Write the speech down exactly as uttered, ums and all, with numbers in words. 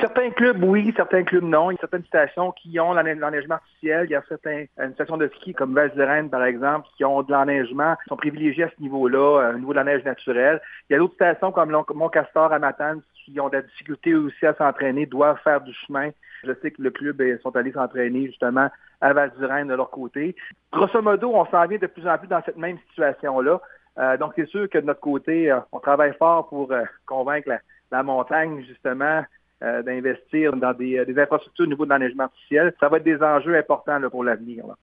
Certains clubs, oui, certains clubs, non. Il y a certaines stations qui ont l'enneigement artificiel. Il y a certaines une station de ski comme Val-d'Irène, par exemple, qui ont de l'enneigement, qui sont privilégiés à ce niveau-là, au niveau de la neige naturelle. Il y a d'autres stations comme Mont-Castor à Matane qui ont de la difficulté aussi à s'entraîner, doivent faire du chemin. Je sais que le club ils sont allés s'entraîner justement à Val-d'Irène de leur côté. Grosso modo, on s'en vient de plus en plus dans cette même situation-là. Euh, donc, c'est sûr que de notre côté, euh, on travaille fort pour euh, convaincre la, la montagne, justement, Euh, d'investir dans des, des infrastructures au niveau de l'enneigement artificiel. Ça va être des enjeux importants là, pour l'avenir. Là.